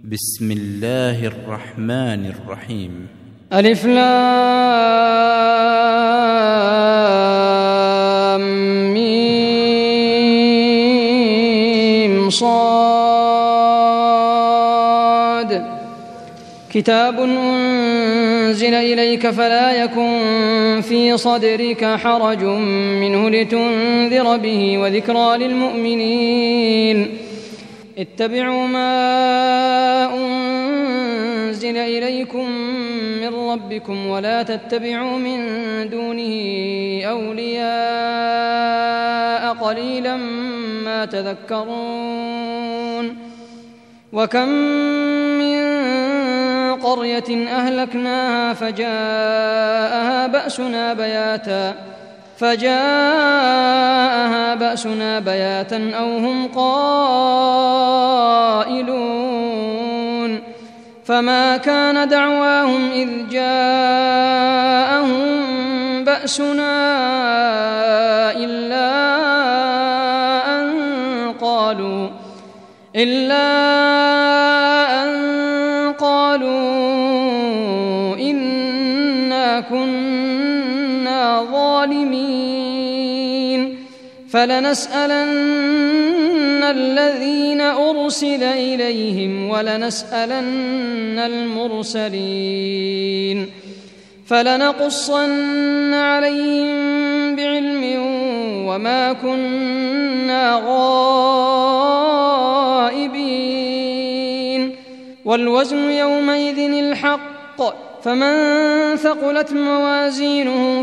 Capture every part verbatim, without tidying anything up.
بسم الله الرحمن الرحيم. ألف لام ميم صاد كتاب أنزل إليك فلا يكن في صدرك حرج منه لتنذر به وذكرى للمؤمنين. اتبعوا ما أنزل إليكم من ربكم ولا تتبعوا من دونه أولياء قليلا ما تذكرون. وكم من قرية أهلكناها فجاءها بأسنا بياتا فجاءها بأسنا بياتا أو هم قائلون. فما كان دعواهم إذ جاءهم بأسنا إلا أن قالوا إلا أن قالوا إنا كنا ظالمين. فلنسألن الذين أرسل إليهم ولنسألن المرسلين فلنقصن عليهم بعلم وما كنا غائبين. والوزن يومئذ الحق فمن ثقلت موازينه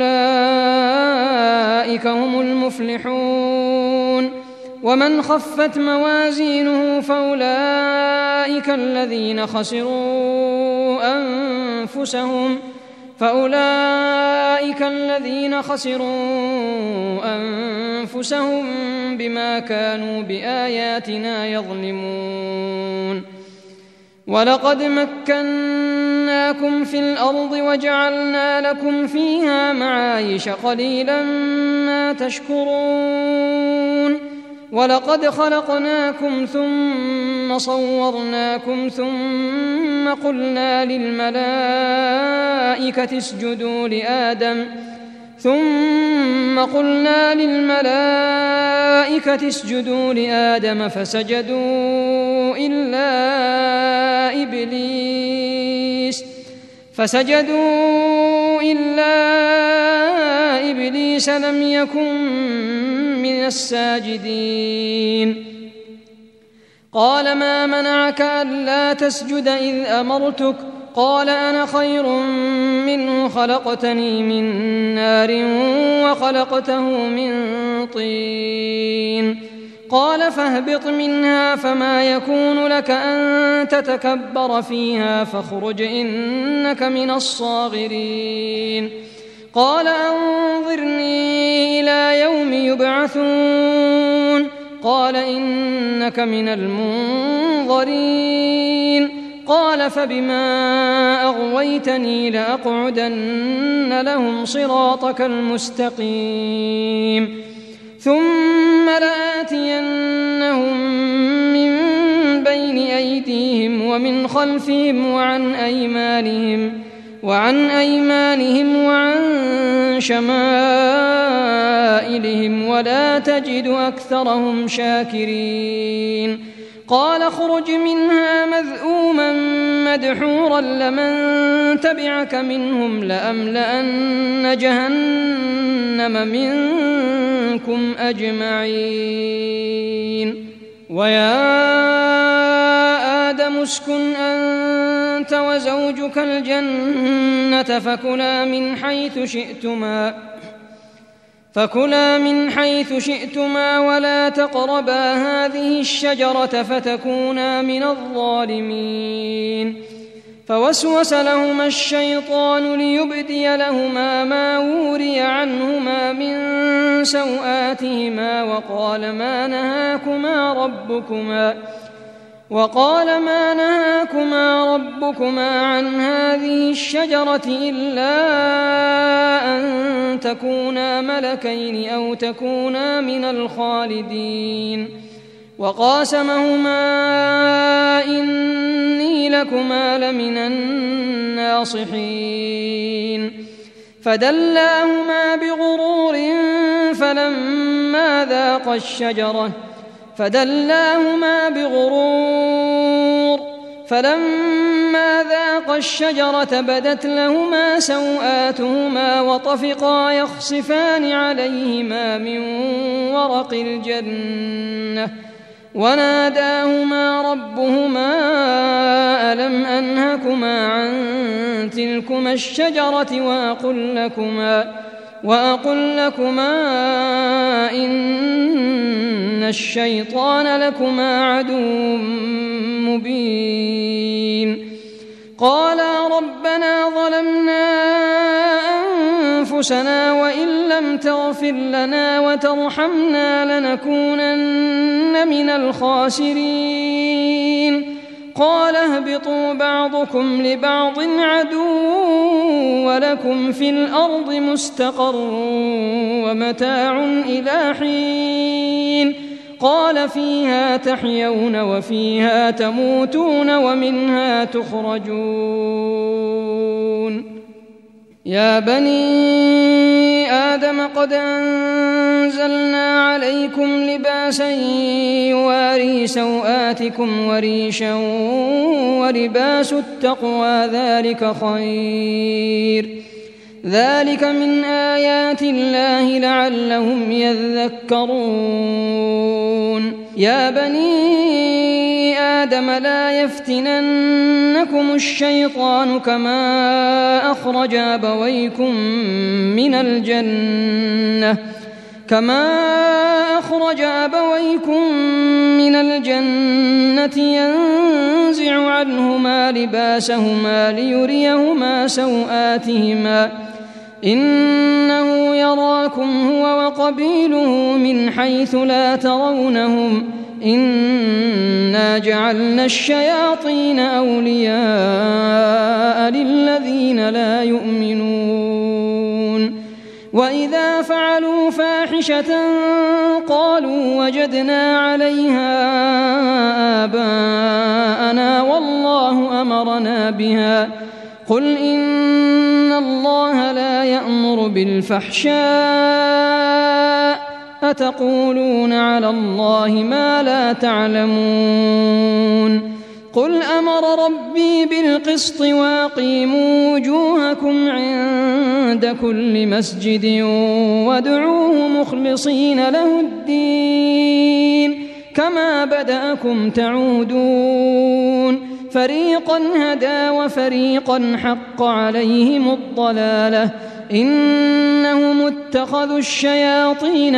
فأولئك هم المفلحون ومن خفت موازينه فأولئك الذين خسروا أنفسهم فأولئك الذين خسروا أنفسهم بما كانوا بآياتنا يظلمون. ولقد مكناكم في الأرض وجعلنا لكم فيها معايش قليلا ما تشكرون. ولقد خلقناكم ثم صورناكم ثم قلنا للملائكة اسجدوا لآدم ثم قلنا للملائكة اسجدوا لآدم فسجدوا إلا إبليس فسجدوا إلا إبليس لم يكن من الساجدين. قال ما منعك ألا تسجد إذ أمرتك؟ قال أنا خير منه خلقتني من نار وخلقته من طين. قال فاهبط منها فما يكون لك أن تتكبر فيها فاخرج إنك من الصاغرين. قال أنظرني إلى يوم يبعثون. قال إنك من المنظرين. قال فبما أغويتني لأقعدن لهم صراطك المستقيم ثم لآتينهم من بين أيديهم ومن خلفهم وعن أيمانهم وعن أيمانهم وعن شمائلهم ولا تجد أكثرهم شاكرين. قال اخرج منها مذءوما مدحورا لمن تبعك منهم لأملأن جهنم منكم أجمعين. ويا آدم اسكن أنت وزوجك الجنة فكلا من حيث شئتما فكلا من حيث شئتما ولا تقربا هذه الشجرة فتكونا من الظالمين. فوسوس لهما الشيطان ليبدي لهما ما وري عنهما من سوآتهما وقال ما نهاكما ربكما وقال ما نهاكما ربكما عن هذه الشجرة إلا أن تكونا ملكين أو تكونا من الخالدين. وقاسمهما إن لكما لمن الناصحين فدلاهما بغرور فلما ذاقا الشجرة فدلاهما بغرور فلما ذاقا الشجرة بدت لهما سوآتهما وطفقا يخصفان عليهما من ورق الجنة وناداهما ربهما ألم أنهكما عن تلكما الشجرة وأقل لكما وأقل لكما إن الشيطان لكما عدو مبين قالا ربنا ظلمنا أنفسنا وإن لم تغفر لنا وترحمنا لنكونن من الخاسرين قال اهبطوا بعضكم لبعض عدو ولكم في الأرض مستقر ومتاع إلى حين قال فيها تحيون وفيها تموتون ومنها تخرجون يا بني آدم قد أنزلنا عليكم لباسا يواري سوآتكم وريشا ولباس التقوى ذلك خير ذلك من آيات الله لعلهم يذكرون يا بني آدم لا يفتننكم الشيطان كما أخرج أبويكم من الجنة كما أخرج أبويكم من الجنة ينزع عنهما لباسهما ليريهما سوآتهما إنه يراكم هو وقبيله من حيث لا ترونهم إنا جعلنا الشياطين أولياء للذين لا يؤمنون وإذا فعلوا فاحشة قالوا وجدنا عليها آباءنا والله أمرنا بها قل إن الله لا يأمر بالفحشاء أتقولون على الله ما لا تعلمون قل أمر ربي بالقسط وأقيموا وجوهكم عند كل مسجد وادعوه مخلصين له الدين كما بدأكم تعودون فريقا هدى وفريقا حق عليهم الضلالة إنهم اتخذوا الشياطين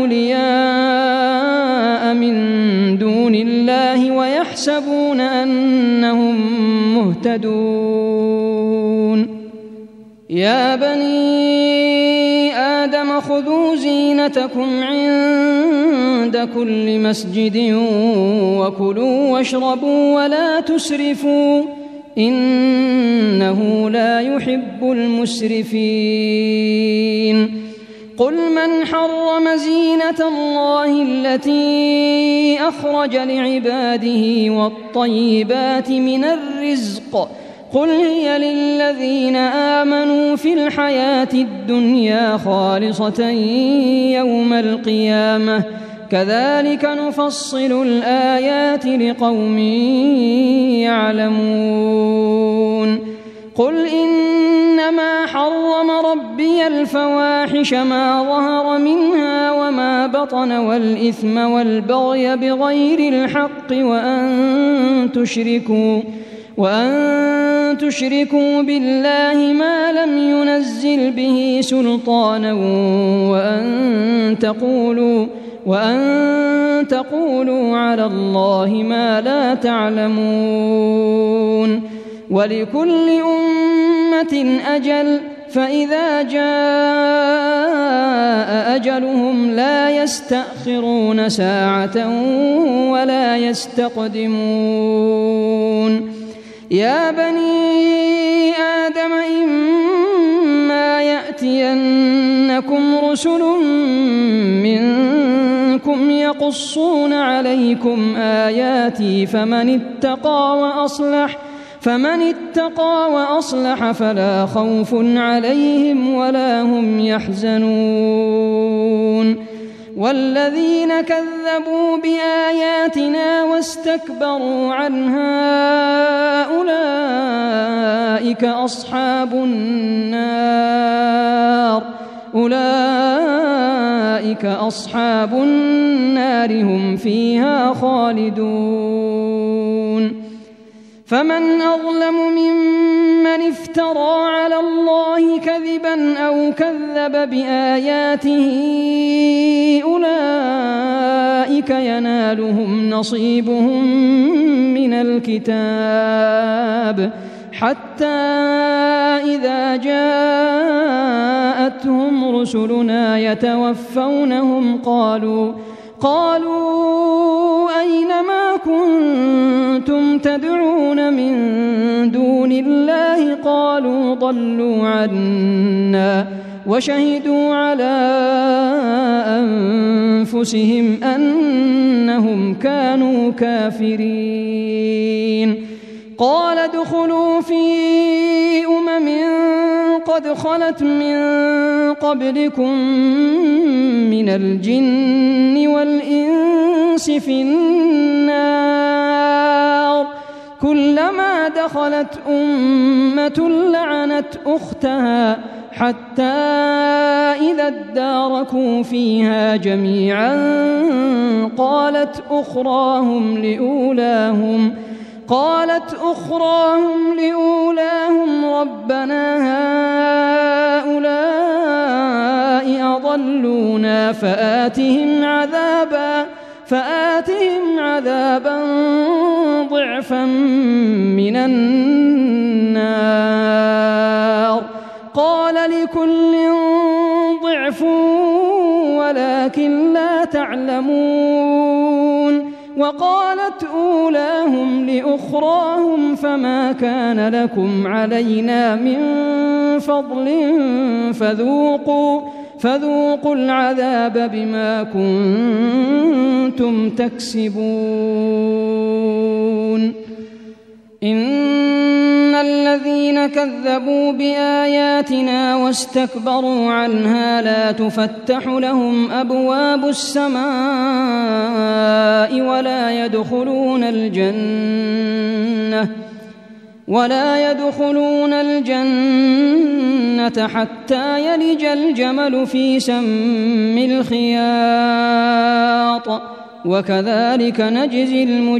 أولياء من دون الله ويحسبون أنهم مهتدون يا بني آدم خذوا زينتكم عند كل مسجد وكلوا واشربوا ولا تسرفوا إنه لا يحب المسرفين قل من حرم زينة الله التي أخرج لعباده والطيبات من الرزق قل هي للذين آمنوا في الحياة الدنيا خالصة يوم القيامة كذلك نفصل الآيات لقوم يعلمون قل إنما حرم ربي الفواحش ما ظهر منها وما بطن والإثم والبغي بغير الحق وأن تشركوا وأن تشركوا بالله ما لم ينزل به سلطانا وأن تقولوا وأن تقولوا على الله ما لا تعلمون ولكل أمة أجل فإذا جاء أجلهم لا يستأخرون ساعة ولا يستقدمون يا بني آدم إما يأتينكم رسل منكم يقصون عليكم آياتي فمن اتقى وأصلح فمن اتقى وأصلح فلا خوف عليهم ولا هم يحزنون والذين كذبوا بآياتنا واستكبروا عنها أولئك أصحاب النار أولئك أصحاب النار هم فيها خالدون فمن أظلم ممن افترى على الله كذبا أو كذب بآياته أولئك ينالهم نصيبهم من الكتاب حتى إذا جاءتهم رسلنا يتوفونهم قالوا قالوا أين ما كنتم تدعون من دون الله قالوا ضلوا عنا وشهدوا على أنفسهم أنهم كانوا كافرين قال ادخلوا في أمم قد خلت من قبلكم من الجن والإنس في النار كلما دخلت أمة لعنت أختها حتى إذا اداركوا فيها جميعا قالت أخراهم لأولاهم قالت أخراهم لأولاهم ربنا هؤلاء أضلونا فآتهم عذابا فآتهم عذابا ضعفا من النار قال لكل ضعف ولكن لا تعلمون وقالت أولاهم لأخراهم فما كان لكم علينا من فضل فذوقوا فذوقوا العذاب بما كنتم تكسبون إن الذين كذبوا بآياتنا واستكبروا عنها لا تفتح لهم أبواب السماء ولا يدخلون الجنة ولا يدخلون الجنة حتى يلج الجمل في سم الخياط وكذلك نجزي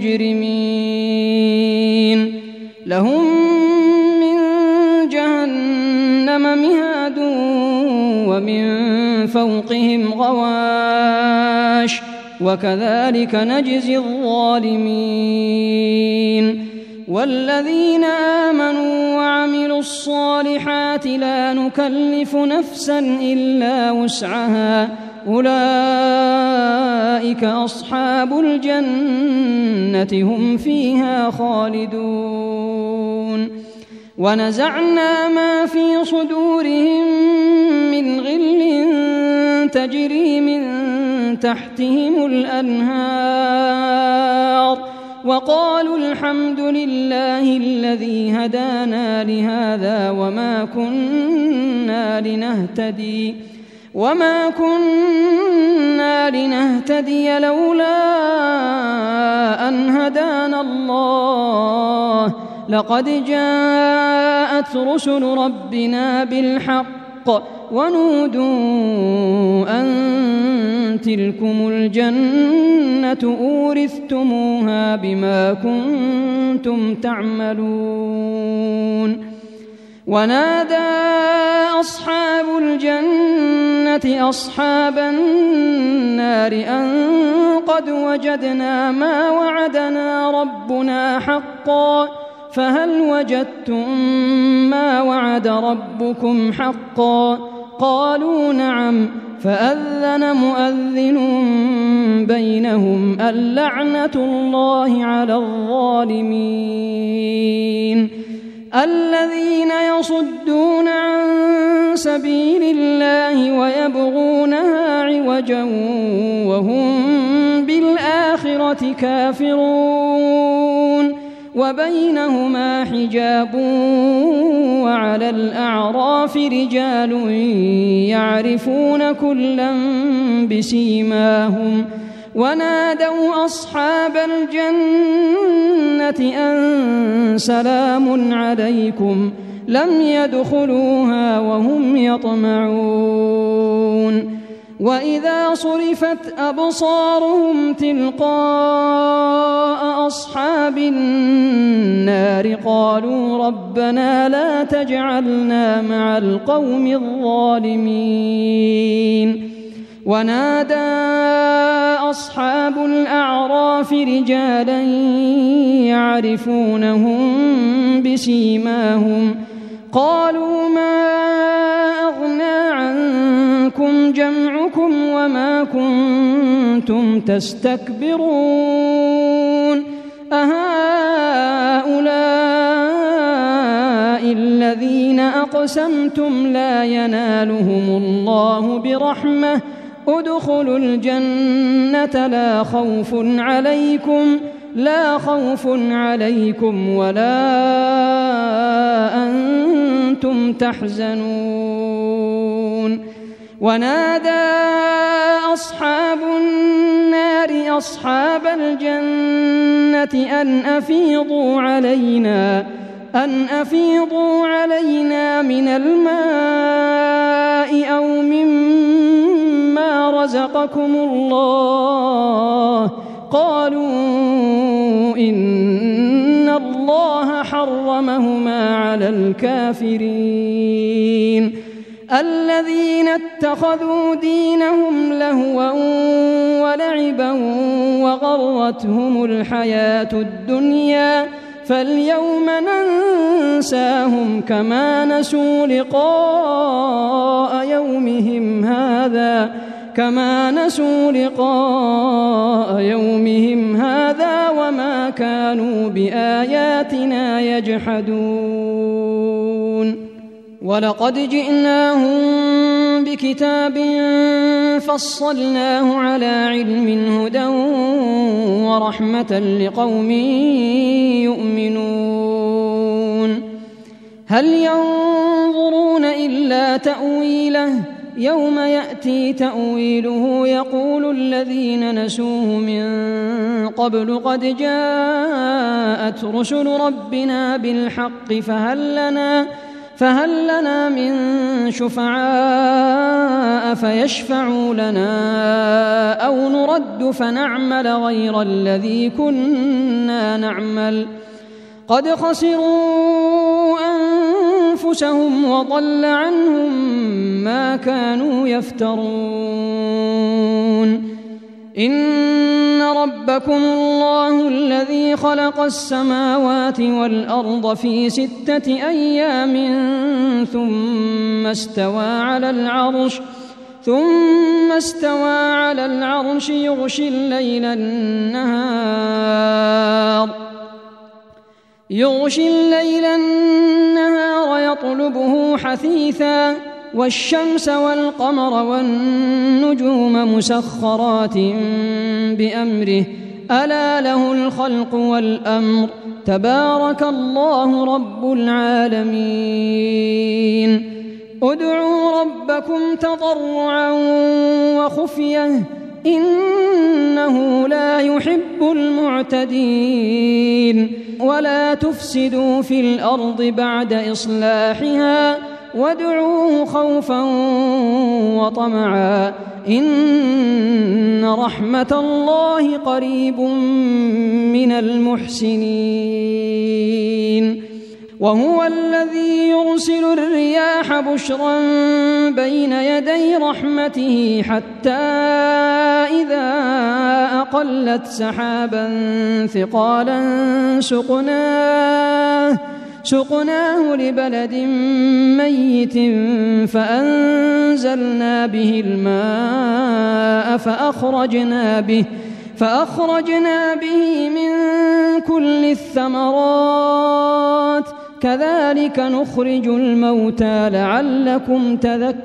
المجرمين لهم من جهنم مهاد ومن فوقهم غواش وكذلك نجزي الظالمين والذين آمنوا وعملوا الصالحات لا نكلف نفسا إلا وسعها أولئك أصحاب الجنة هم فيها خالدون ونزعنا ما في صدورهم من غل تجري من تحتهم الأنهار وقالوا الحمد لله الذي هدانا لهذا وما كنا لنهتدي وما كنا لنهتدي لولا أن هدانا الله لقد جاءت رسل ربنا بالحق ونودوا أن تلكم الجنة أورثتموها بما كنتم تعملون ونادى أصحاب الجنة أصحاب النار أن قد وجدنا ما وعدنا ربنا حقا فهل وجدتم ما وعد ربكم حقا قالوا نعم فأذن مؤذن بينهم اللعنة الله على الظالمين الذين يصدون عن سبيل الله ويبغونها عوجا وهم بالآخرة كافرون وبينهما حجاب وعلى الأعراف رجال يعرفون كلا بسيماهم ونادوا أصحاب الجنة أن سلام عليكم لم يدخلوها وهم يطمعون وإذا صرفت أبصارهم تلقاء أصحاب النار قالوا ربنا لا تجعلنا مع القوم الظالمين ونادى أصحاب الأعراف رجالا يعرفونهم بسيماهم قالوا ما أغنى عنكم جمعكم وما كنتم تستكبرون أهؤلاء الذين أقسمتم لا ينالهم الله برحمة ادخلوا الجنة لا خوف عليكم لا خوف عليكم ولا أنتم تحزنون ونادى أصحاب النار أصحاب الجنة أن أفيضوا علينا أن أفيضوا علينا من الماء أو مما رزقكم الله قالوا إن الله حرمهما على الكافرين الذين اتخذوا دينهم لهوا ولعبا وغرتهم الحياة الدنيا فاليوم ننساهم كما نسوا لقاء يومهم هذا كما نسوا لقاء يومهم هذا وما كانوا بآياتنا يجحدون ولقد جئناهم بكتاب فصلناه على علم هدى ورحمة لقوم يؤمنون هل ينظرون إلا تأويله يوم يأتي تأويله يقول الذين نسوه من قبل قد جاءت رسل ربنا بالحق فهل لنا فهل لنا من شفعاء فيشفعوا لنا أو نرد فنعمل غير الذي كنا نعمل قد خسروا أنفسهم وضل عنهم ما كانوا يفترون إن ربكم الله الذي خلق السماوات والأرض في ستة أيام ثم استوى على العرش ثم استوى على العرش يغشي الليل النهار يغشي الليل النهار يطلبه حثيثا والشمس والقمر والنجوم مسخرات بأمره ألا له الخلق والأمر تبارك الله رب العالمين ادعوا ربكم تضرعا وخفية إنه لا يحب المعتدين ولا تفسدوا في الأرض بعد إصلاحها وادعوه خوفا وطمعا إن رحمة الله قريب من المحسنين وهو الذي يرسل الرياح بشرا بين يدي رحمته حتى إذا أقلت سحابا ثقالا سقناه سقناه لبلد ميت فأنزلنا به الماء فأخرجنا به فأخرجنا به من كل الثمرات كذلك نخرج الموتى لعلكم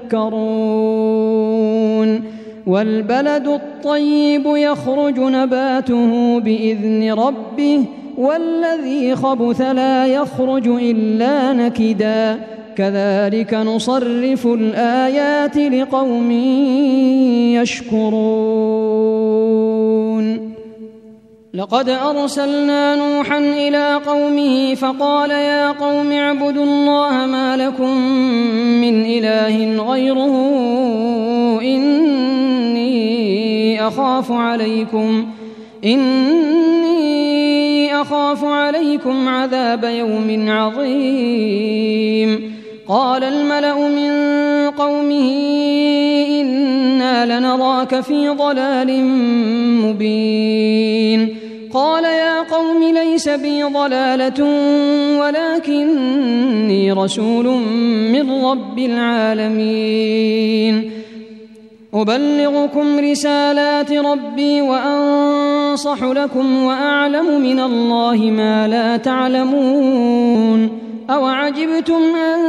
تذكرون والبلد الطيب يخرج نباته بإذن ربه والذي خبث لا يخرج إلا نكدا كذلك نصرف الآيات لقوم يشكرون لقد أرسلنا نوحا إلى قومه فقال يا قوم اعبدوا الله ما لكم من إله غيره إني أخاف عليكم إني أخاف عليكم عذاب يوم عظيم قال الملأ من قومه إنا لنراك في ضلال مبين قال يا قوم ليس بي ضلالة ولكني رسول من رب العالمين أبلغكم رسالات ربي وأنصح لكم وأعلم من الله ما لا تعلمون أوعجبتم أن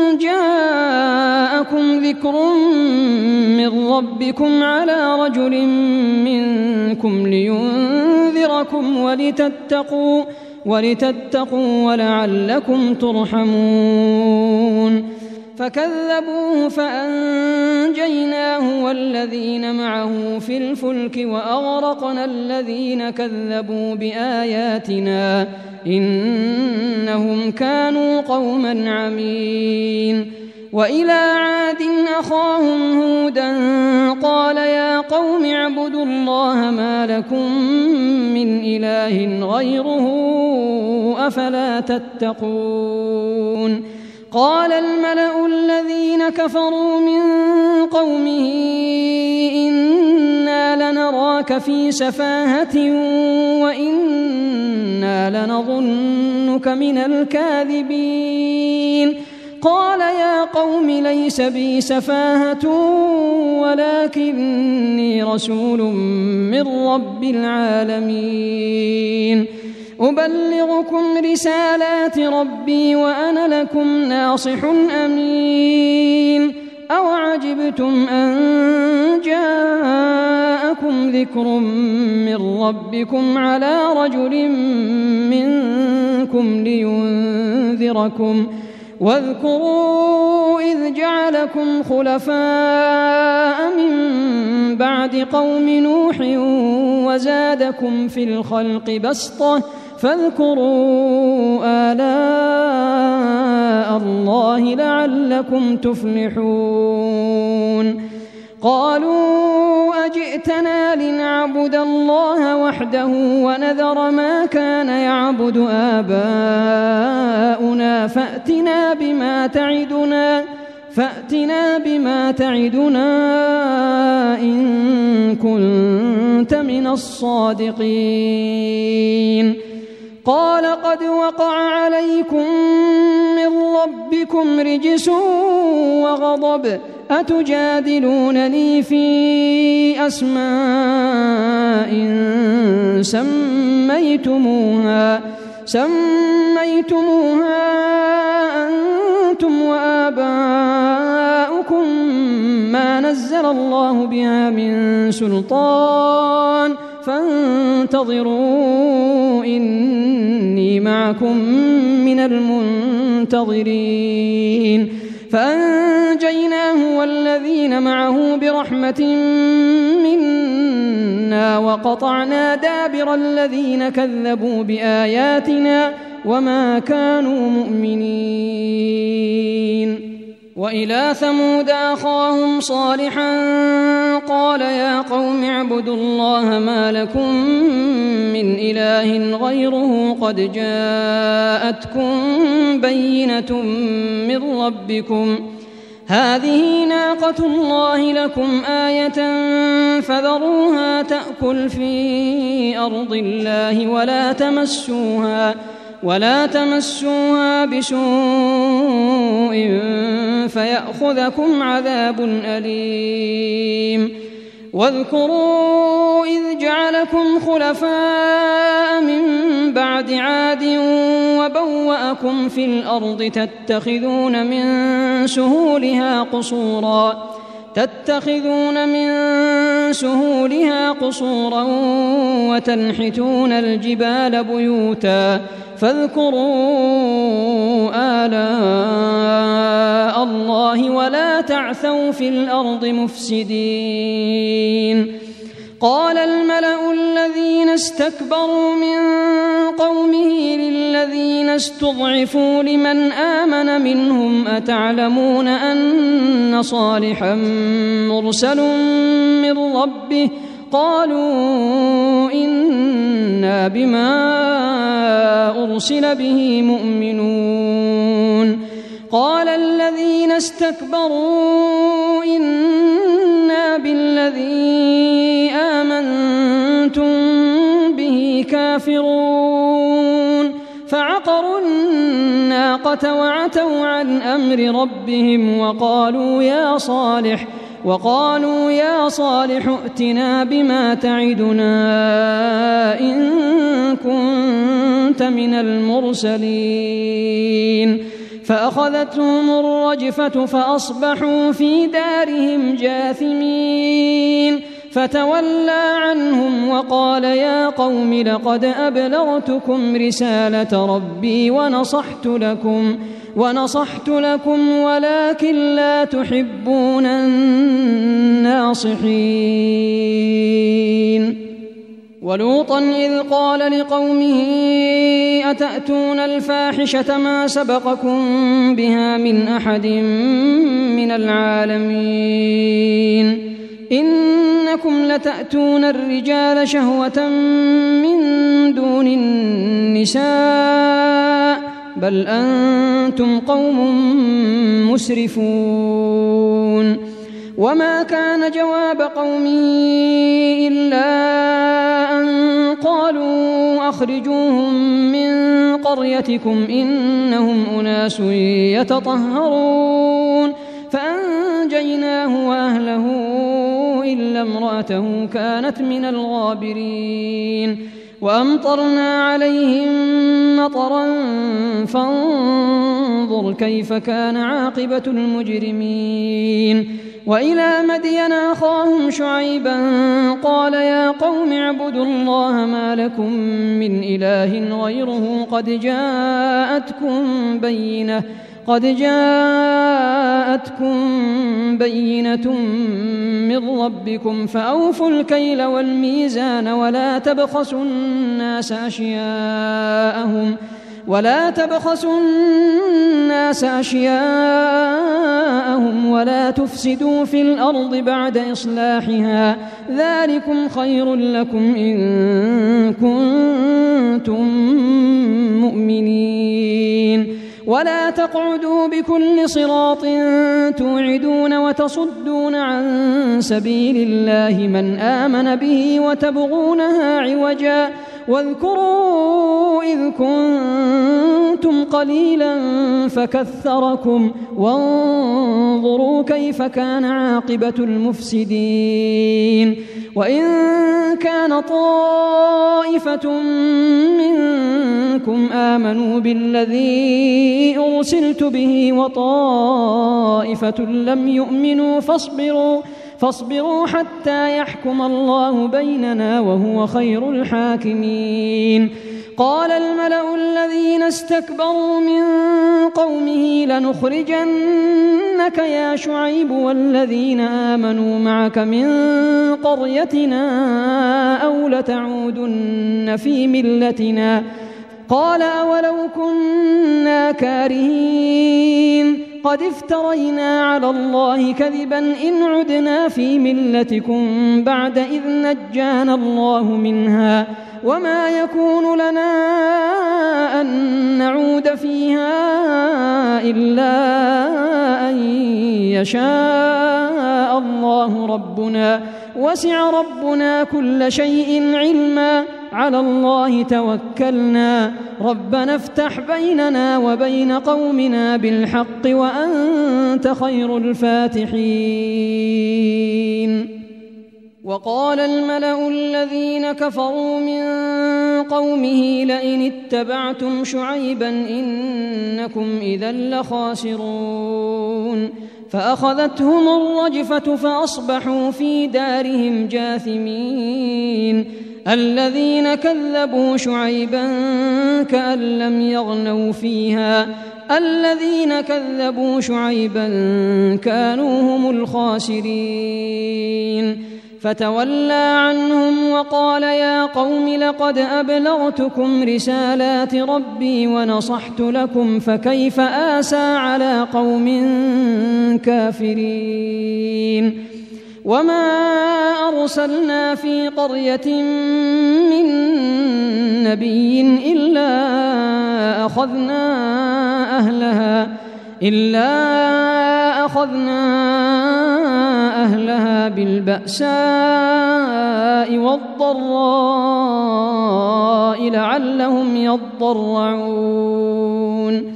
جاءكم ذكر من ربكم على رجل منكم لينذركم ولتتقوا, ولتتقوا ولعلكم ترحمون فكذبوه فأنجيناه والذين معه في الفلك وأغرقنا الذين كذبوا بآياتنا إنهم كانوا قوما عمين وإلى عاد أخاهم هودا قال يا قوم اعبدوا الله ما لكم من إله غيره أفلا تتقون قال الملأ الذين كفروا من قومه إنا لنراك في سفاهة وإنا لنظنك من الكاذبين قال يا قوم ليس بي سفاهة ولكني رسول من رب العالمين أبلغكم رسالات ربي وأنا لكم ناصح أمين أوعجبتم أن جاءكم ذكر من ربكم على رجل منكم لينذركم واذكروا إذ جعلكم خلفاء من بعد قوم نوح وزادكم في الخلق بسطة فاذكروا آلاء الله لعلكم تفلحون قالوا أجئتنا لنعبد الله وحده ونذر ما كان يعبد آباؤنا فأتنا بما تعدنا فأتنا بما تعدنا إن كنت من الصادقين قال قد وقع عليكم من ربكم رجس وغضب أتجادلونني في أسماء سميتموها سميتموها أنتم وآباؤكم ما نزل الله بها من سلطان فانتظروا إني معكم من المنتظرين فأنجيناه والذين معه برحمة منا وقطعنا دابر الذين كذبوا بآياتنا وما كانوا مؤمنين وإلى ثمود أخاهم صالحا قال يا قوم اعبدوا الله ما لكم من إله غيره قد جاءتكم بينة من ربكم هذه ناقة الله لكم آية فذروها تأكل في أرض الله ولا تمسوها ولا تمسوها بسوء فيأخذكم عذاب أليم واذكروا إذ جعلكم خلفاء من بعد عاد وبوأكم في الأرض تتخذون من سهولها قصورا تتخذون من سهولها قصورا وتنحتون الجبال بيوتا فاذكروا آلاء الله ولا تعثوا في الأرض مفسدين. قال الملأ الذين استكبروا من قومه للذين استضعفوا لمن آمن منهم أتعلمون أن صالحا مرسل من ربه قالوا إنا بما أرسل به مؤمنون. قال الذين استكبروا إنا بالذي آمنتم به كافرون فعقروا الناقة وعتوا عن أمر ربهم وقالوا يا صالح وقالوا يا صالح ائتنا بما تعدنا إن كنت من المرسلين. فأخذتهم الرجفة فأصبحوا في دارهم جاثمين. فتولى عنهم وقال يا قوم لقد أبلغتكم رسالة ربي ونصحت لكم ونصحت لكم ولكن لا تحبون الناصحين. ولوطا إذ قال لقومه أتأتون الفاحشة ما سبقكم بها من أحد من العالمين إنكم لتأتون الرجال شهوة من دون النساء بل أنتم قوم مسرفون. وما كان جواب قومه إلا أن قالوا أخرجوهم من قريتكم إنهم أناس يتطهرون فأنجيناه وأهله إلا امرأته كانت من الغابرين. وأمطرنا عليهم مطرا فانظر كيف كان عاقبة المجرمين. وإلى مدين أخاهم شعيبا قال يا قوم اعبدوا الله ما لكم من إله غيره قد جاءتكم بينة قد جاءتكم بينة من ربكم فأوفوا الكيل والميزان ولا تبخسوا الناس أشياءهم ولا تبخسوا الناس أشياءهم ولا تفسدوا في الأرض بعد إصلاحها ذلكم خير لكم إن كنتم مؤمنين. ولا تقعدوا بكل صراط توعدون وتصدون عن سبيل الله من آمن به وتبغونها عوجا واذكروا إذ كنتم قليلا فكثركم وانظروا كيف كان عاقبة المفسدين. وإن كان طائفة منكم آمنوا بالذي أرسلت به وطائفة لم يؤمنوا فاصبروا فاصبروا حتى يحكم الله بيننا وهو خير الحاكمين. قال الملأ الذين استكبروا من قومه لنخرجنك يا شعيب والذين آمنوا معك من قريتنا أو لتعودن في ملتنا قال أولو كنا كارهين قد افترينا على الله كذبا إن عدنا في ملتكم بعد إذ نجانا الله منها وما يكون لنا أن نعود فيها إلا أن يشاء الله ربنا وسع ربنا كل شيء علما على الله توكلنا ربنا افتح بيننا وبين قومنا بالحق وأنت خير الفاتحين. وقال الملأ الذين كفروا من قومه لئن اتبعتم شعيبا إنكم إنكم إذا لخاسرون فأخذتهم الرجفة فأصبحوا في دارهم جاثمين الذين كذبوا شعيبا كأن لم يغنوا فيها الذين كذبوا شعيبا كانوا هم الخاسرين فتولى عنهم وقال يا قوم لقد أبلغتكم رسالات ربي ونصحت لكم فكيف آسى على قوم كافرين وما أرسلنا في قرية من نبي إلا أخذنا أهلها إلا أخذنا أهلها بالبأساء والضراء لعلهم يضرعون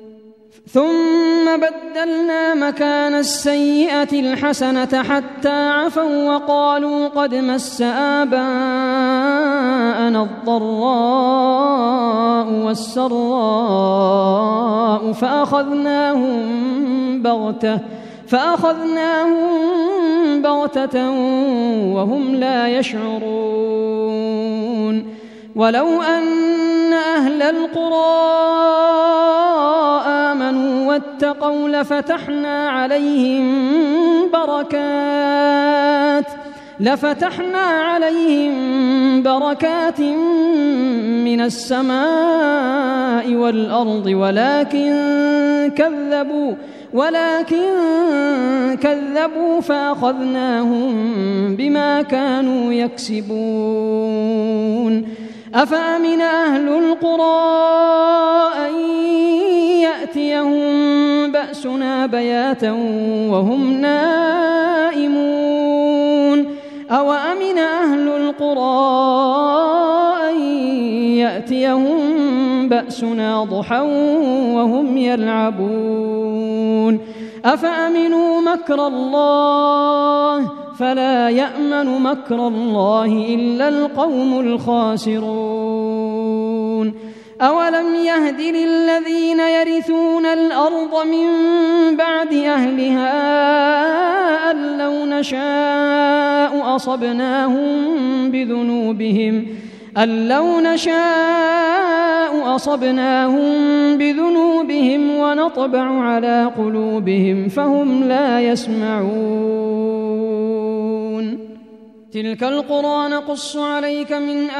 ثم بدلنا مكان السيئة الحسنة حتى عفوا وقالوا قد مس آباءنا الضراء والسراء فأخذناهم بغتة فأخذناهم بغتة وهم لا يشعرون ولو أن أهل القرى آمنوا واتقوا لفتحنا عليهم بركات لفتحنا عليهم بركات من السماء والأرض ولكن كذبوا ولكن كذبوا فأخذناهم بما كانوا يكسبون أفأمن أهل القرى أن يأتيهم بأسنا بياتا وهم نائمون أوأمن أهل القرى أن يأتيهم بأسنا ضحى وهم يلعبون أفأمنوا مكر الله فلا يأمن مكر الله إلا القوم الخاسرون أولم يهد للذين يرثون الأرض من بعد أهلها أن لو نشاء أصبناهم بذنوبهم أن لو نشاء أصبناهم بذنوبهم ونطبع على قلوبهم فهم لا يسمعون تلك القرى نقص عليك من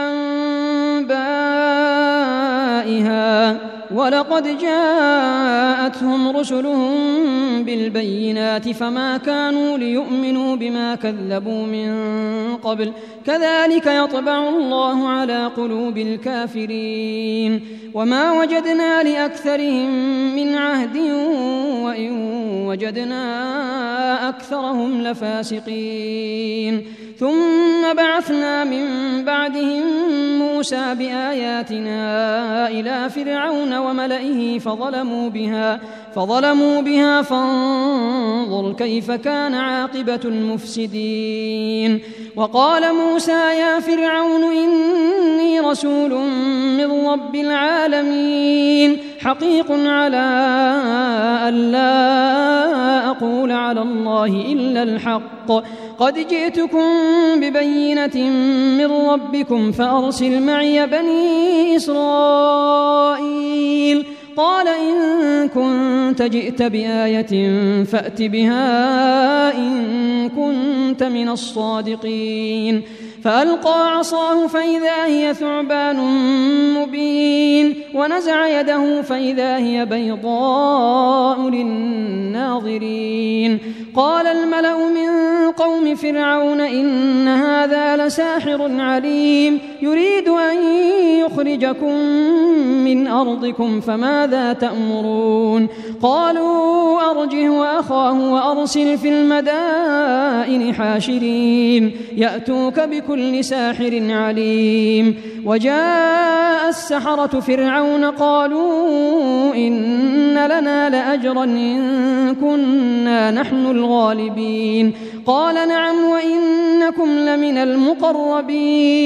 أنبائها ولقد جاءتهم رسلهم بالبينات فما كانوا ليؤمنوا بما كذبوا من قبل كذلك يطبع الله على قلوب الكافرين وما وجدنا لأكثرهم من عهد وإن وجدنا أكثرهم لفاسقين ثم بعثنا من بعدهم موسى بآياتنا إلى فرعون وملئه فظلموا بها فظلموا بها فانظر كيف كان عاقبة المفسدين وقال موسى يا فرعون إني رسول من رب العالمين حقيق على أن لا أقول على الله إلا الحق قد جئتكم ببينة من ربكم فأرسل معي بني إسرائيل قال إن كنت جئت بآية فأت بها إن كنت من الصادقين فألقى عصاه فإذا هي ثعبان مبين ونزع يده فإذا هي بيضاء للناظرين قال الملأ من قوم فرعون إن هذا لساحر عليم يريد أن يخرجكم من أرضكم فماذا تأمرون قالوا أرجه وأخاه وأرسل في المدائن حاشرين يأتوك بكل ساحر عليم وجاء السحرة فرعون قالوا إن لنا لأجرا إن كنا نحن الغالبين قال نعم وإنكم لمن المقربين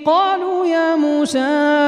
قالوا يا موسى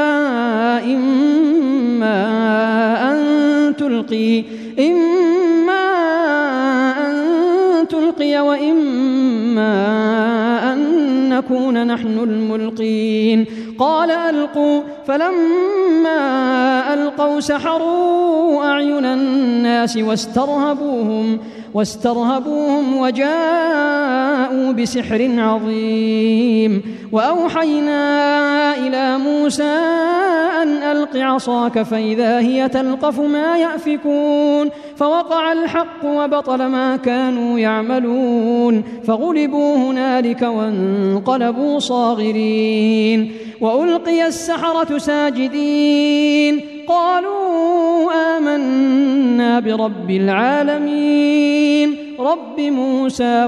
إما أن تلقي إما أن تلقي وإما أن نكون نحن الملقين قال ألقوا فلما ألقوا سحروا أعين الناس واسترهبوهم واسترهبوهم وجاءوا بسحر عظيم وأوحينا إلى موسى أن ألق عصاك فإذا هي تلقف ما يأفكون فوقع الحق وبطل ما كانوا يعملون فغلبوا هنالك وانقلبوا صاغرين وألقي السحرة ساجدين قالوا آمنا برب العالمين رب موسى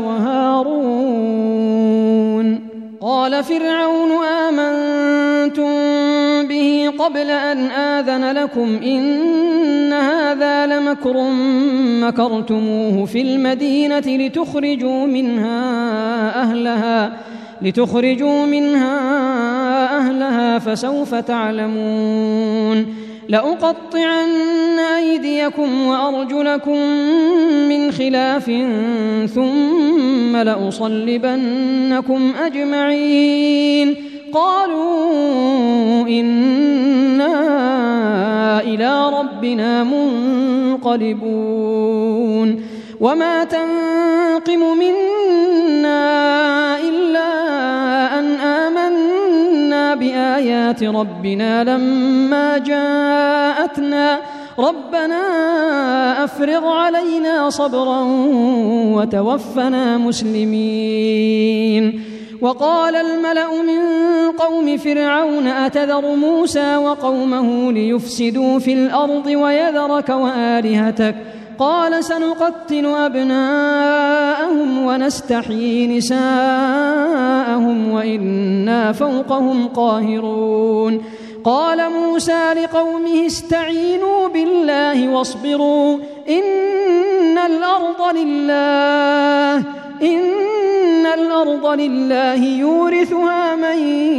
وهارون قال فرعون آمنتم به قبل أن آذن لكم إن هذا لمكر مكرتموه في المدينة لتخرجوا منها أهلها لتخرجوا منها أهلها فسوف تعلمون لأقطعن أيديكم وأرجلكم من خلاف ثم لأصلبنكم أجمعين قالوا إنا إلى ربنا منقلبون وما تنقم منا إلا أن آمنا بآيات ربنا لما جاءتنا ربنا أفرغ علينا صبرا وتوفنا مسلمين وقال الملأ من قوم فرعون أتذر موسى وقومه ليفسدوا في الأرض ويذرك وآلهتك قال سنقتل أبناءهم ونستحيي نساءهم وإنا فوقهم قاهرون قال موسى لقومه استعينوا بالله واصبروا إن الأرض لله إن الأرض لله يورثها من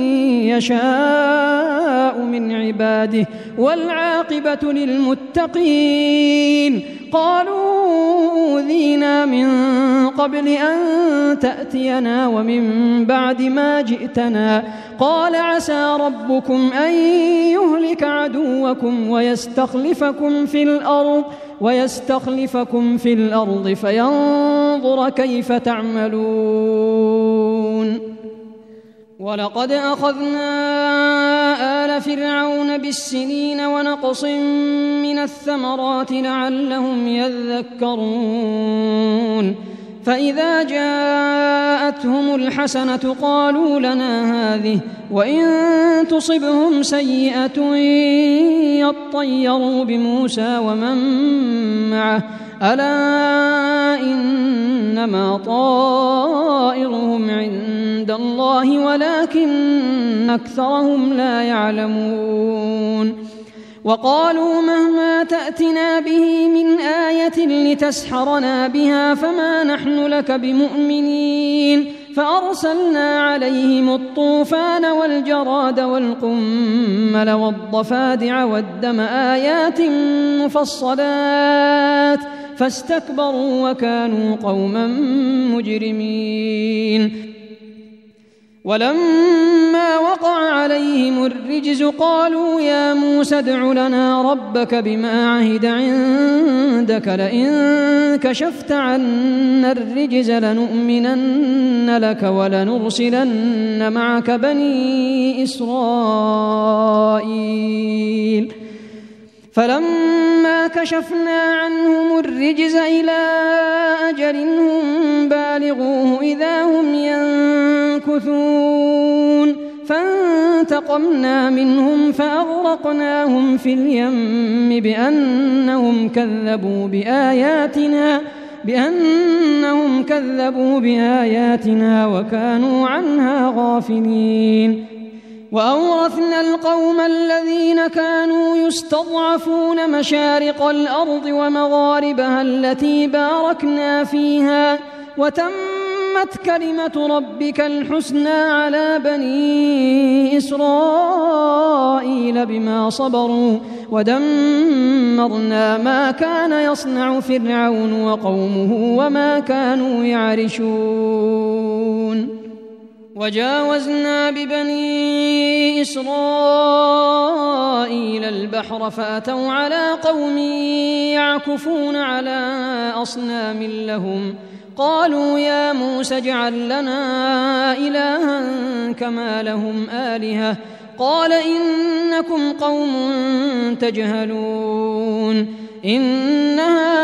يشاء من عباده والعاقبة للمتقين قالوا أوذينا من قبل أن تأتينا ومن بعد ما جئتنا قال عسى ربكم أن يهلك عدوكم ويستخلفكم في الأرض ويستخلفكم في الأرض فينظر كيف تعملون ولقد أخذنا آل فرعون بالسنين ونقص من الثمرات لعلهم يذكرون فإذا جاءتهم الحسنة قالوا لنا هذه وإن تصبهم سيئة يطيروا بموسى ومن معه ألا إنما طائرهم عند الله ولكن أكثرهم لا يعلمون وقالوا مهما تأتنا به من آية لتسحرنا بها فما نحن لك بمؤمنين فأرسلنا عليهم الطوفان والجراد والقمل والضفادع والدم آيات مفصلات فاستكبروا وكانوا قوما مجرمين ولما وقع عليهم الرجز قالوا يا موسى ادع لنا ربك بما عهد عندك لئن كشفت عنا الرجز لنؤمنن لك ولنرسلن معك بني إسرائيل فلما كشفنا عنهم الرجز إلى أجل هم بالغوه إذا هم ينكثون فانتقمنا منهم فأغرقناهم في اليم بأنهم كذبوا بآياتنا بأنهم كذبوا بآياتنا وكانوا عنها غافلين وأورثنا القوم الذين كانوا يستضعفون مشارق الأرض ومغاربها التي باركنا فيها وتمت وتمت كلمة ربك الحسنى على بني إسرائيل بما صبروا ودمرنا ما كان يصنع فرعون وقومه وما كانوا يعرشون وجاوزنا ببني إسرائيل البحر فأتوا على قوم يعكفون على أصنام لهم قالوا يا موسى اجعل لنا إلها كما لهم آلهة قال إنكم قوم تجهلون إن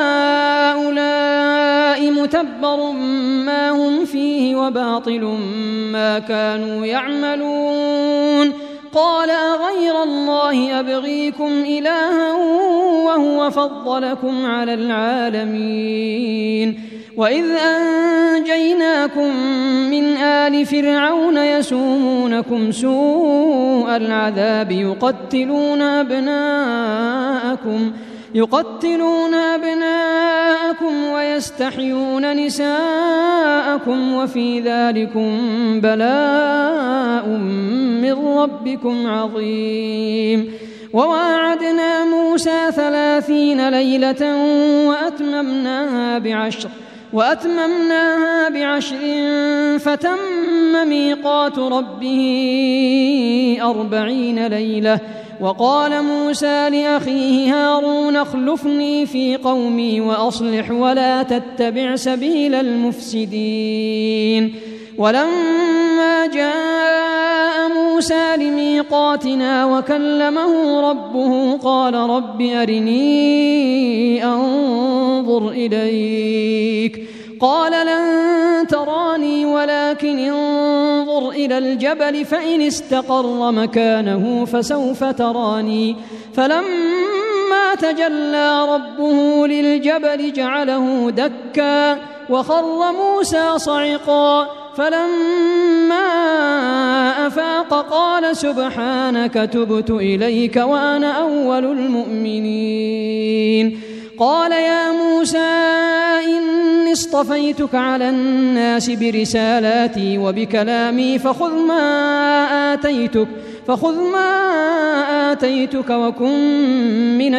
هؤلاء متبر ما هم فيه وباطل ما كانوا يعملون قال أغير الله أبغيكم إلها وهو فضلكم على العالمين وإذ أنجيناكم من آل فرعون يسومونكم سوء العذاب يقتلون أبناءكم يقتلون أبناءكم ويستحيون نساءكم وفي ذلكم بلاء من ربكم عظيم وواعدنا موسى ثلاثين ليلة وأتممناها بعشر وأتممناها بعشر فتم ميقات ربه أربعين ليلة وقال موسى لأخيه هارون اخلفني في قومي وأصلح ولا تتبع سبيل المفسدين ولما جاء موسى لميقاتنا وكلمه ربه قال رب أرني أنظر إليك قال لن تراني ولكن انظر إلى الجبل فإن استقر مكانه فسوف تراني فلما تجلى ربه للجبل جعله دكا وخر موسى صعقا فلما أفاق قال سبحانك تبت إليك وأنا أول المؤمنين قال يا موسى إني اصطفيتك على الناس برسالاتي وبكلامي فخذ ما آتيتك فخذ ما آتيتك وكن من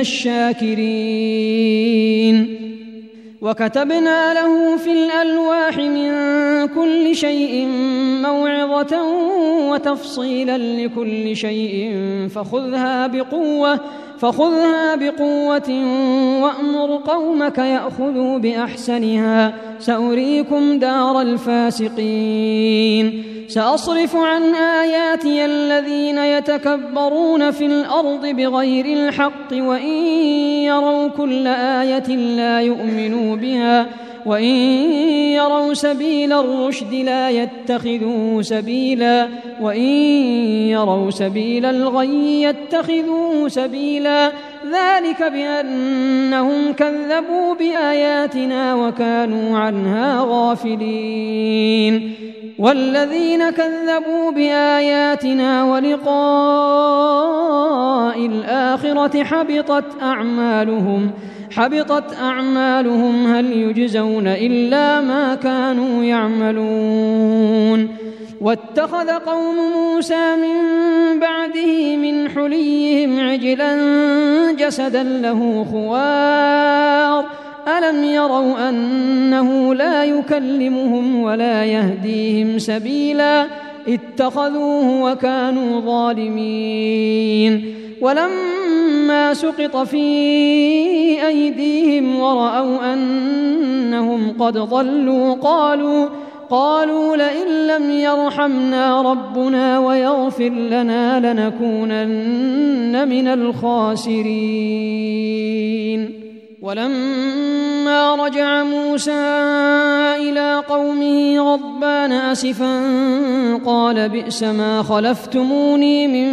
الشاكرين وكتبنا له في الألواح من كل شيء موعظة وتفصيلا لكل شيء فخذها بقوة فخذها بقوة وأمر قومك يأخذوا بأحسنها سأريكم دار الفاسقين سأصرف عن آياتي الذين يتكبرون في الأرض بغير الحق وإن يروا كل آية لا يؤمنوا بها وإن يروا سبيل الرشد لا يتخذوه سبيلا وإن يروا سبيل الغي يتخذوه سبيلا ذلك بأنهم كذبوا بآياتنا وكانوا عنها غافلين والذين كذبوا بآياتنا ولقاء الآخرة حبطت أعمالهم حبطت أعمالهم هل يجزون إلا ما كانوا يعملون واتخذ قوم موسى من بعده من حليهم عجلا جسدا له خوار ألم يروا أنه لا يكلمهم ولا يهديهم سبيلا اتخذوه وكانوا ظالمين ولما سقط في أيديهم ورأوا أنهم قد ضلوا قالوا قالوا لئن لم يرحمنا ربنا ويغفر لنا لنكونن من الخاسرين ولما رجع موسى إلى قومه غضبان أسفا قال بئس ما خلفتموني من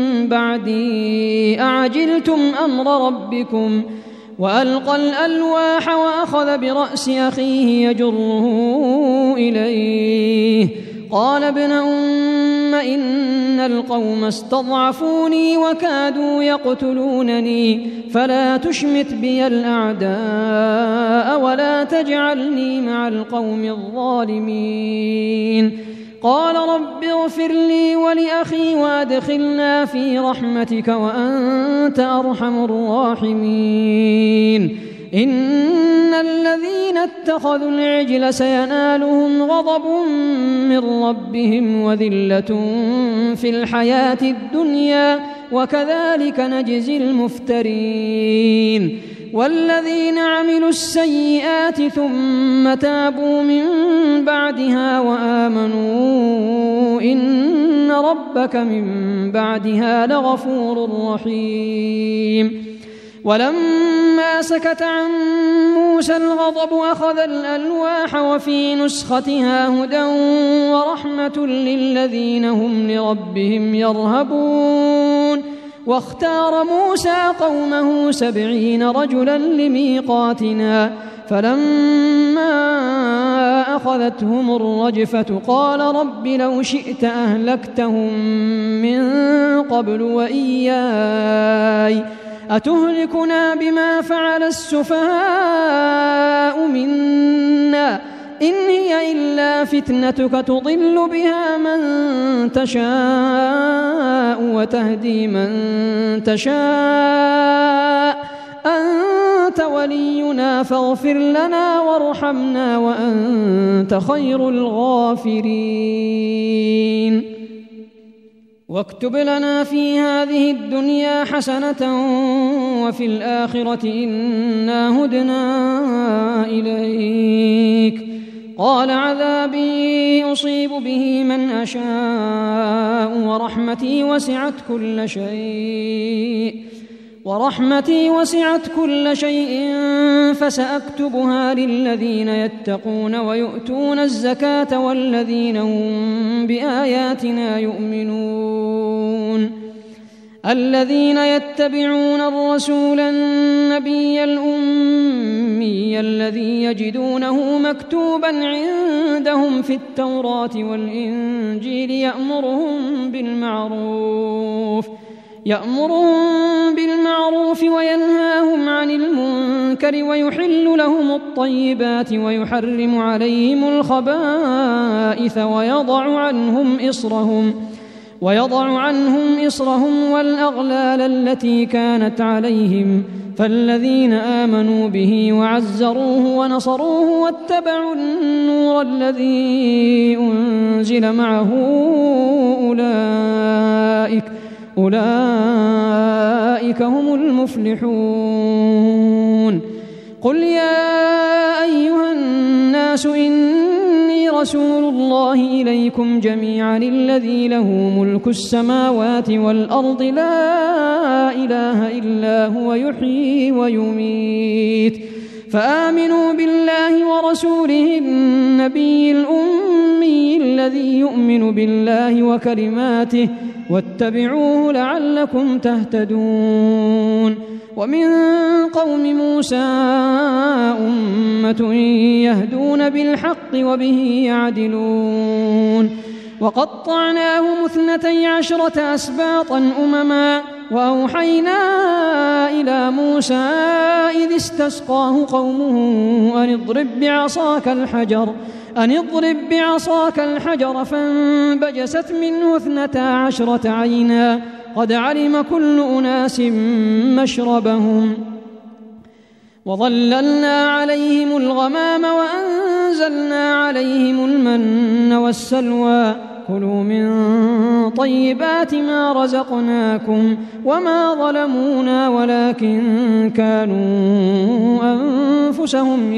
بعدي أعجلتم أمر ربكم وألقى الألواح وأخذ برأس أخيه يجره إليه قال ابن أم إن القوم استضعفوني وكادوا يقتلونني فلا تشمت بي الأعداء ولا تجعلني مع القوم الظالمين. قال رب اغفر لي ولأخي وأدخلنا في رحمتك وأنت أرحم الراحمين. إن الذين اتخذوا العجل سينالهم غضب من ربهم وذلة في الحياة الدنيا وكذلك نجزي المفترين. والذين عملوا السيئات ثم تابوا من بعدها وآمنوا إن ربك من بعدها لغفور رحيم. ولما سكت عن موسى الغضب أخذ الألواح وفي نسختها هدى ورحمة للذين هم لربهم يرهبون. واختار موسى قومه سبعين رجلا لميقاتنا فلما أخذتهم الرجفة قال رب لو شئت أهلكتهم من قبل وإياي أتهلكنا بما فعل السفهاء منا إن هي إلا فتنتك تضل بها من تشاء وتهدي من تشاء أنت ولينا فاغفر لنا وارحمنا وأنت خير الغافرين. واكتب لنا في هذه الدنيا حسنة وفي الآخرة إنا هدنا إليك. قال عذابي أصيب به من أشاء ورحمتي وسعت كل شيء ورحمتي وسعت كل شيء فسأكتبها للذين يتقون ويؤتون الزكاة والذين هم بآياتنا يؤمنون. الذين يتبعون الرسول النبي الأمي الذي يجدونه مكتوبا عندهم في التوراة والإنجيل يأمرهم بالمعروف يأمرهم بالمعروف وينهاهم عن المنكر ويحل لهم الطيبات ويحرم عليهم الخبائث ويضع عنهم إصرهم ويضع عنهم إصرهم والأغلال التي كانت عليهم. فالذين آمنوا به وعزروه ونصروه واتبعوا النور الذي أنزل معه أولئك أولئك هم المفلحون. قل يا أيها الناس إني رسول الله إليكم جميعا الذي له ملك السماوات والأرض لا إله إلا هو يحيي ويميت فآمنوا بالله ورسوله النبي الأمي الذي يؤمن بالله وكلماته واتبعوه لعلكم تهتدون. ومن قوم موسى أمة يهدون بالحق وبه يعدلون. وقطعناهم اثنتي عشرة أسباطا أمما وأوحينا إلى موسى إذ استسقاه قومه أن اضرب بعصاك الحجر أن اضرب بعصاك الحجر فانبجست منه اثنتا عشرة عينا قد علم كل أناس مشربهم وظللنا عليهم الغمام وأنزلنا عليهم المن والسلوى كلوا من طيبات ما رزقناكم وما ظلمونا ولكن كانوا أنفسهم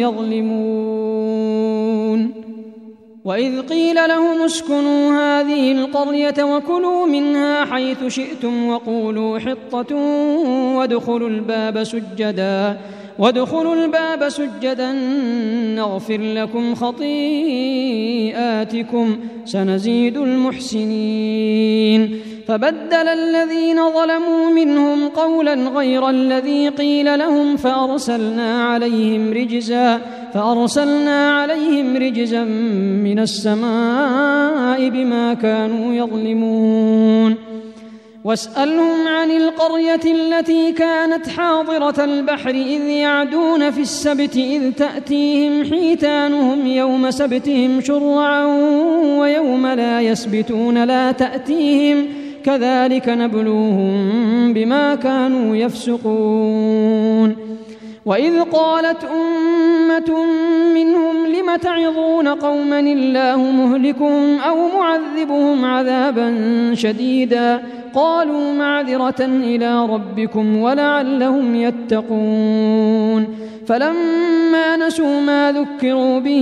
يظلمون. وإذ قيل لهم اسكنوا هذه القرية وكلوا منها حيث شئتم وقولوا حطة وادخلوا الباب سجدا وادخلوا الباب سجدا نغفر لكم خطيئاتكم سنزيد المحسنين. فبدل الذين ظلموا منهم قولا غير الذي قيل لهم فأرسلنا عليهم رجزا فأرسلنا عليهم رجزا من السماء بما كانوا يظلمون واسألهم عن القرية التي كانت حاضرة البحر إذ يعدون في السبت إذ تأتيهم حيتانهم يوم سبتهم شرعا ويوم لا يسبتون لا تأتيهم كذلك نبلوهم بما كانوا يفسقون وإذ قالت أمة منهم لم تعظون قوما الله مهلكهم أو معذبهم عذابا شديدا قالوا معذرة إلى ربكم ولعلهم يتقون فلما نسوا ما ذكروا به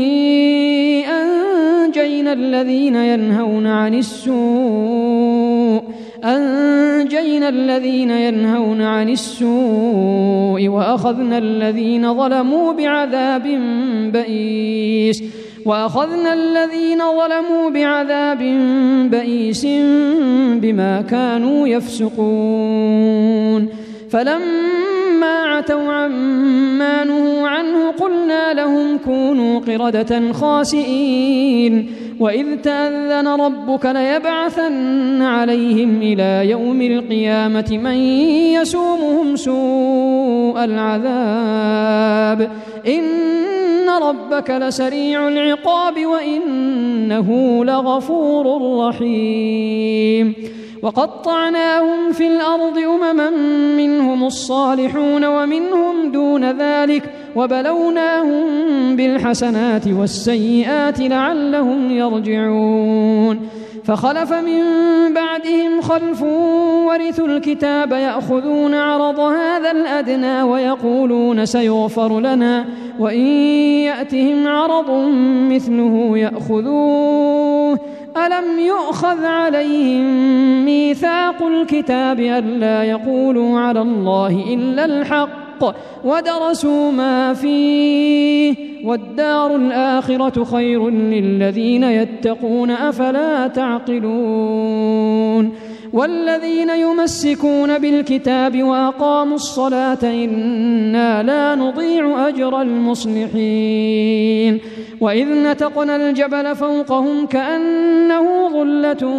أنجينا الذين ينهون عن السوء أنجينا الذين ينهون عن السوء وأخذنا الذين ظلموا بعذاب بئيس وأخذنا الذين ظلموا بعذاب بئيس بما كانوا يفسقون فلما عتوا عما نهوا عنه قلنا لهم كونوا قردة خاسئين وإذ تأذن ربك ليبعثن عليهم إلى يوم القيامة من يسومهم سوء العذاب إن ربك لسريع العقاب وإنه لغفور رحيم وقطعناهم في الأرض أمما منهم الصالحون ومنهم دون ذلك وبلوناهم بالحسنات والسيئات لعلهم يرجعون فخلف من بعدهم خلف ورثوا الكتاب يأخذون عرض هذا الأدنى ويقولون سيغفر لنا وإن يأتهم عرض مثله يأخذوه ألم يؤخذ عليهم ميثاق الكتاب ألا يقولوا على الله إلا الحق ودرسوا ما فيه والدار الآخرة خير للذين يتقون أفلا تعقلون والذين يمسكون بالكتاب وأقاموا الصلاة إنا لا نضيع أجر المصلحين وإذ نتقنا الجبل فوقهم كأنه ظلة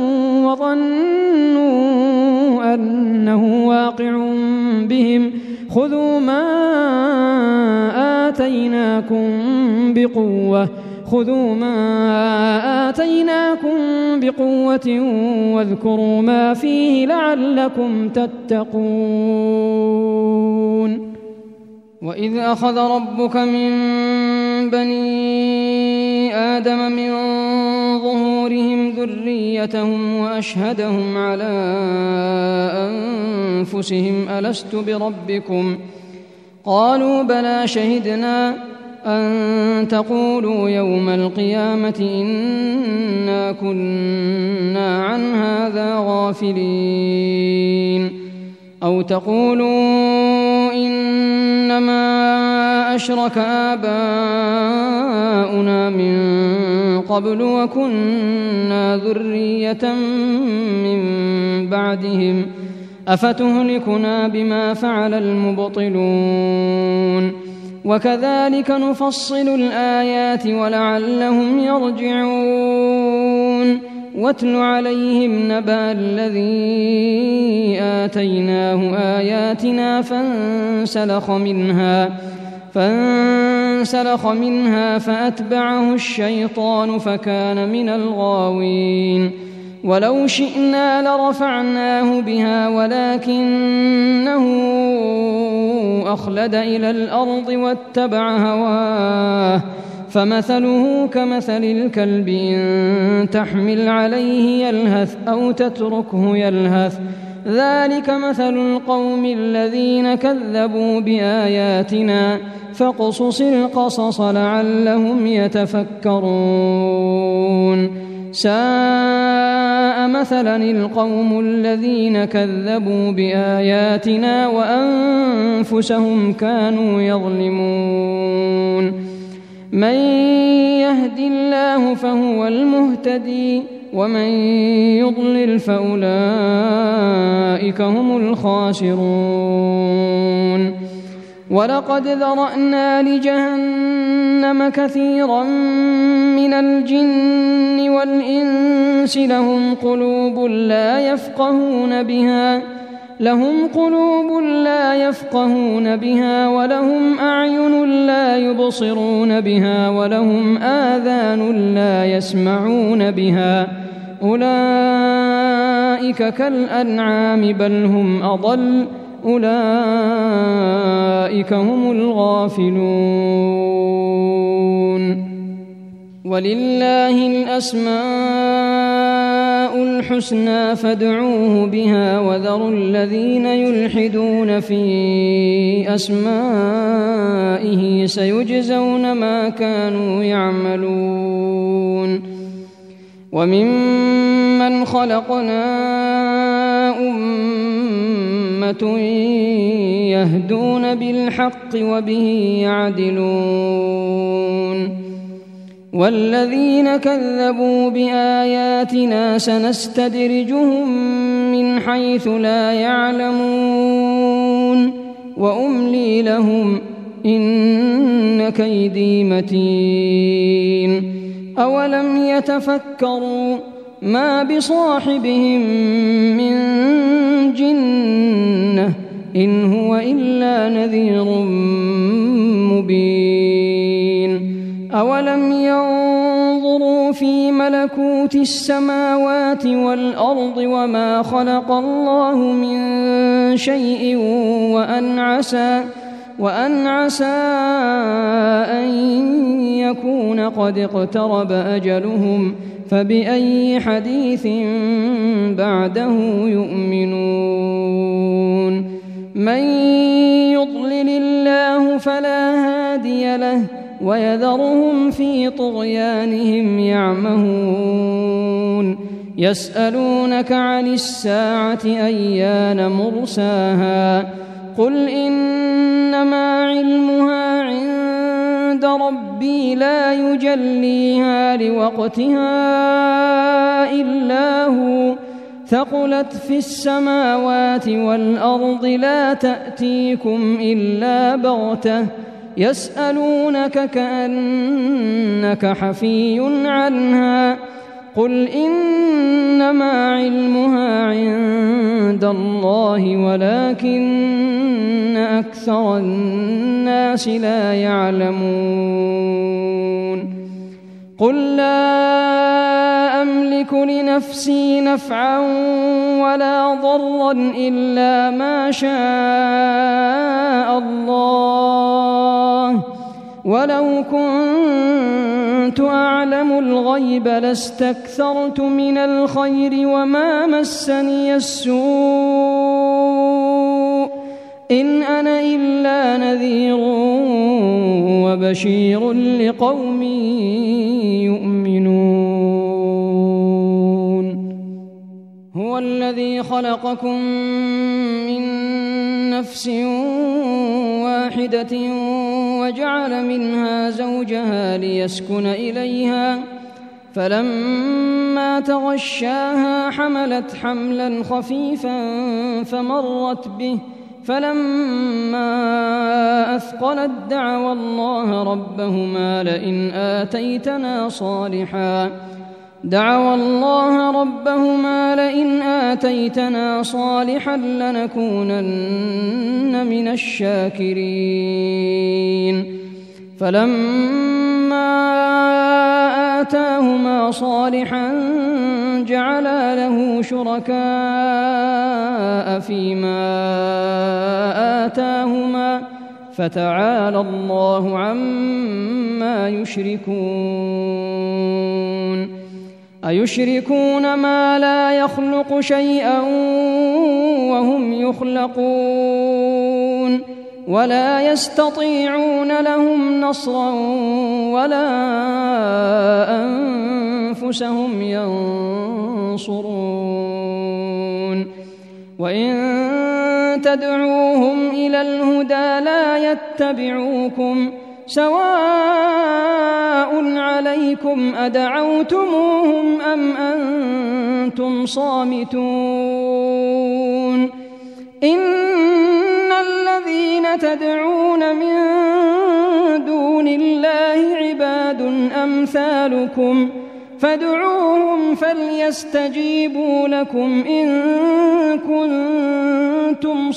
وظنوا أنه واقع بهم خذوا ما آتيناكم بقوة خذوا ما آتيناكم بقوة واذكروا ما فيه لعلكم تتقون وإذ أخذ ربك من بني آدم من ظهورهم ذريتهم وأشهدهم على أنفسهم ألست بربكم قالوا بلى شهدنا أن تقولوا يوم القيامة إنا كنا عن هذا غافلين أو تقولوا إنما أشرك آباؤنا من قبل وكنا ذرية من بعدهم أفتهلكنا بما فعل المبطلون وكذلك نفصل الآيات ولعلهم يرجعون واتل عليهم نبأ الذي آتيناه آياتنا فانسلخ منها فانسلخ منها فأتبعه الشيطان فكان من الغاوين ولو شئنا لرفعناه بها ولكنه أخلد إلى الأرض واتبع هواه فمثله كمثل الكلب إن تحمل عليه يلهث أو تتركه يلهث ذلك مثل القوم الذين كذبوا بآياتنا فاقصص القصص لعلهم يتفكرون ساء مثلا القوم الذين كذبوا بآياتنا وأنفسهم كانوا يظلمون من يهد الله فهو المهتدي ومن يضلل فأولئك هم الخاسرون. ولقد ذرأنا لجهنم كثيرا من الجن والإنس لهم قلوب لا يفقهون بها لهم قلوب لا يفقهون بها ولهم أعين لا يبصرون بها ولهم آذان لا يسمعون بها أولئك كالأنعام بل هم أضل أولئك هم الغافلون. ولله الأسماء الحسنى فادعوه بها وذروا الذين يلحدون في أسمائه سيجزون ما كانوا يعملون. وممن خلقنا أمة يهدون بالحق وبه يعدلون. والذين كذبوا بآياتنا سنستدرجهم من حيث لا يعلمون وأملي لهم إن كيدي متين. أولم يتفكروا ما بصاحبهم من جنة إن هو إلا نذير مبين. أولم ينظروا في ملكوت السماوات والأرض وما خلق الله من شيء وأن عسى وأن عسى أن يكون قد اقترب أجلهم فبأي حديث بعده يؤمنون. من يضلل الله فلا هادي له ويذرهم في طغيانهم يعمهون. يسألونك عن الساعة أيان مرساها قل إنما علمها عند ربي لا يجليها لوقتها إلا هو ثقلت في السماوات والأرض لا تأتيكم إلا بغتة يسألونك كأنك حفي عنها قل إنما علمها عند الله ولكن أكثر الناس لا يعلمون. قل لا أملك لنفسي نفعا ولا ضرا إلا ما شاء الله ولو كنت أعلم الغيب لاستكثرت من الخير وما مسني السوء إن أنا إلا نذير وبشير لقوم يؤمنون. هو الذي خلقكم من نفس واحدة وجعل منها زوجها ليسكن إليها فلما تغشاها حملت حملا خفيفا فمرت به فلما أثقلت دعوا الله ربهما لئن آتيتنا صالحا دعوا الله ربهما لئن آتيتنا صالحا لنكونن من الشاكرين. فلما آتاهما صالحا جعلا له شركاء فيما آتاهما فتعالى الله عما يشركون. أيشركون ما لا يخلق شيئا وهم يخلقون ولا يستطيعون لهم نصرا ولا أنفسهم ينصرون. وإن تدعوهم إلى الهدى لا يتبعوكم سواء عليكم أدعوتموهم أم أنتم صامتون إن الذين تدعون من دون الله عباد أمثالكم فادعوهم فليستجيبوا لكم إن كنتم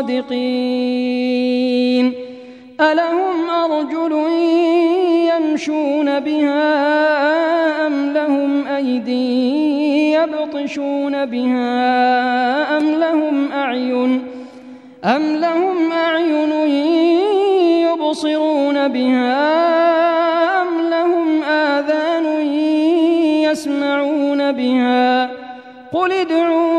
صادقين ألهم أرجل يمشون بها أم لهم أيدي يبطشون بها أم لهم أعين أم لهم أعين يبصرون بها أم لهم آذان يسمعون بها قل ادعوا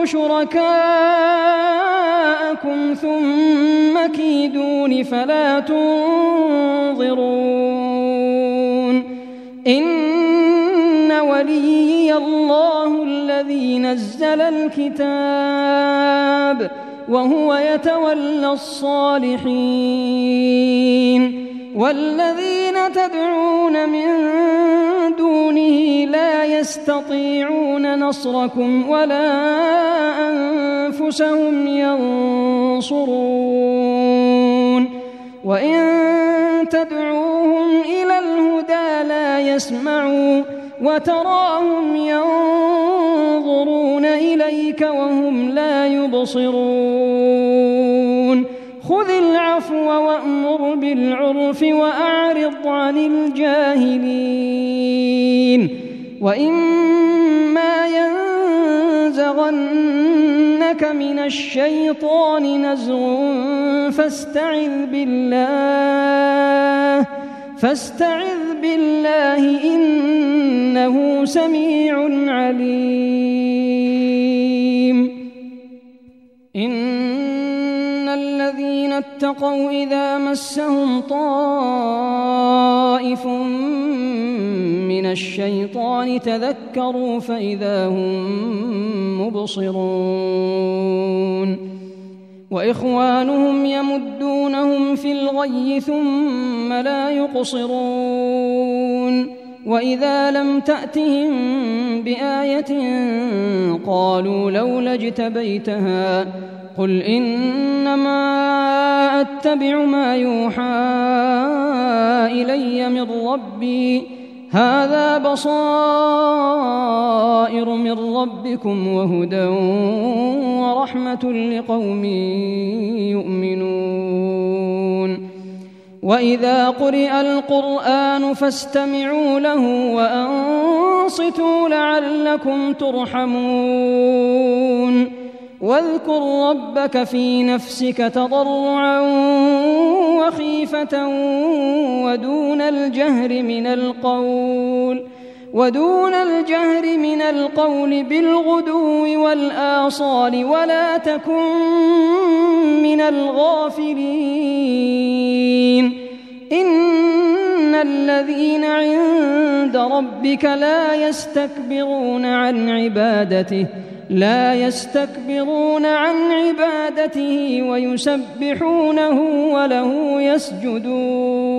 شركاءكم ثم كيدون فلا تنظرون إن وليي الله الذي نزل الكتاب وهو يتولى الصالحين والذين تدعون من دونه لا يستطيعون نصركم ولا أنفسهم ينصرون وإن تدعوهم إلى الهدى لا يسمعوا وتراهم ينظرون إليك وهم لا يبصرون خذ العفو وأمر بالعرف وأعرض عن الجاهلين وإما ينزغنك من الشيطان نزغ فاستعذ بالله فاستعذ بالله إنه سميع عليم إن الذين اتقوا إذا مسهم طائف من الشيطان تذكروا فإذا هم مبصرون وإخوانهم يمدونهم في الغي ثم لا يقصرون وإذا لم تأتهم بآية قالوا لولا اجتبيتها قل إنما أتبع ما يوحى إلي من ربي هذا بصائر من ربكم وهدى ورحمة لقوم يؤمنون وإذا قرئ القرآن فاستمعوا له وأنصتوا لعلكم ترحمون واذكر ربك في نفسك تضرعا وخيفة ودون الجهر من القول ودون الجهر من القول بالغدو والآصال ولا تكن من الغافلين إن الذين عند ربك لا يستكبرون عن عبادته لا يستكبرون عن عبادته ويسبحونه وله يسجدون